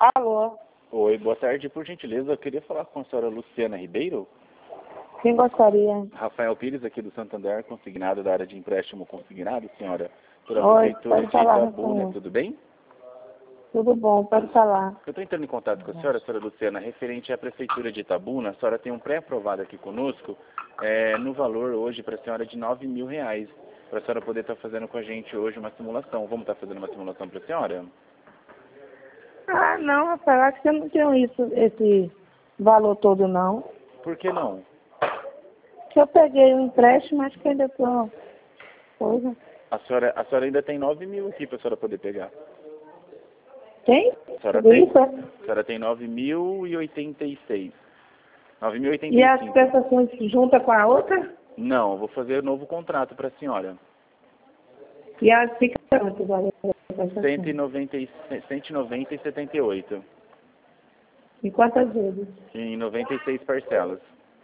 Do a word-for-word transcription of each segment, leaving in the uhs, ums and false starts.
Alô? Oi, boa tarde. Por gentileza, eu queria falar com a senhora Luciana Ribeiro. Quem gostaria? Rafael Pires, aqui do Santander, consignado da área de empréstimo consignado, senhora. Por a Oi, prefeitura pode de falar, Itabuna, Rafael. tudo bem? Tudo bom, pode falar. Eu estou entrando em contato com a senhora, senhora Luciana, referente à prefeitura de Itabuna. A senhora tem um pré-aprovado aqui conosco, é, no valor hoje para a senhora de nove mil reais, para a senhora poder estar fazendo com a gente hoje uma simulação. Vamos estar fazendo uma simulação para a senhora? Ah, não, Rafael, acho que eu não tenho isso, esse valor todo, não. Por que não? Que eu peguei um empréstimo, acho que ainda tô... Coisa. A senhora, a senhora ainda tem nove mil aqui para a senhora poder pegar. Tem? A senhora Tudo tem, isso? a senhora tem nove mil e oitenta e seis. nove mil e oitenta E e as cinco. prestações se juntam com a outra? Não, eu vou fazer novo contrato para a senhora. E as fica quanto, valor? cento e noventa e setenta e oito. E quantas vezes? Em noventa e seis parcelas.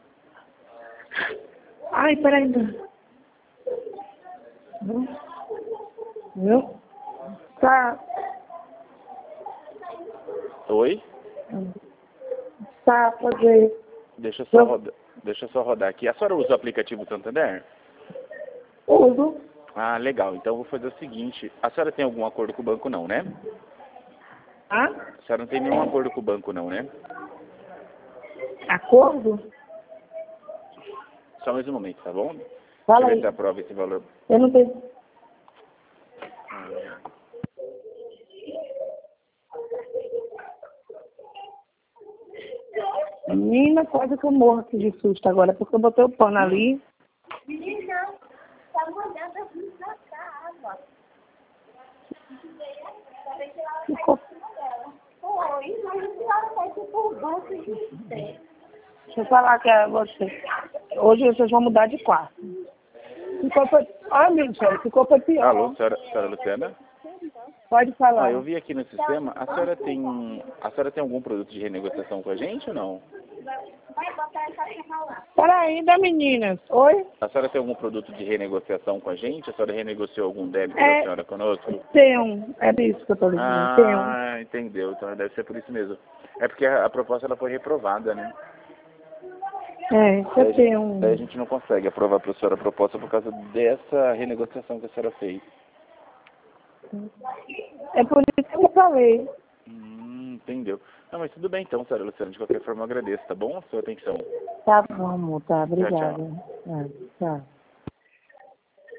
Ai, peraí. Viu? Viu? Tá. Oi? Tá, fazer. Deixa eu só rodar, deixa eu só rodar aqui. A senhora usa o aplicativo Santander? Uso. Ah, legal. Então eu vou fazer o seguinte. A senhora tem algum acordo com o banco não, né? Ah? A senhora não tem nenhum acordo com o banco não, né? Acordo? Só mais um momento, tá bom? Fala Deixa eu ver aí. se aprova esse valor. Eu não tenho... Menina, quase que eu morro aqui de susto agora, porque eu botei o pano ali. Menina, tá molhando a luz da água. Ficou... Oi, mas a senhora vai ser por banco de você. Deixa eu falar que é você. Hoje vocês vão mudar de quarto. Ficou pra... Ah, meu Deus, ficou pra pior. Alô, senhora, senhora Luciana? Pode falar. Ah, eu vi aqui no sistema. A senhora tem, a senhora tem algum produto de renegociação com a gente ou não? Vai botar essa chama lá. Peraí, da meninas. Oi? A senhora tem algum produto de renegociação com a gente? A senhora renegociou algum débito É, da senhora conosco? tem um. É isso que eu tô dizendo. Tem um. Ah, entendeu. Então deve ser por isso mesmo. É porque a, a proposta ela foi reprovada, né? É, Daí, eu tenho um. daí a gente não consegue aprovar para a senhora a proposta por causa dessa renegociação que a senhora fez. É por isso que eu falei. Hum, entendeu. Não, mas tudo bem então, senhora Luciana. De qualquer forma, eu agradeço, tá bom? A sua atenção. Tá bom, amor. Tá, Tchau, tchau. obrigada. É, tchau.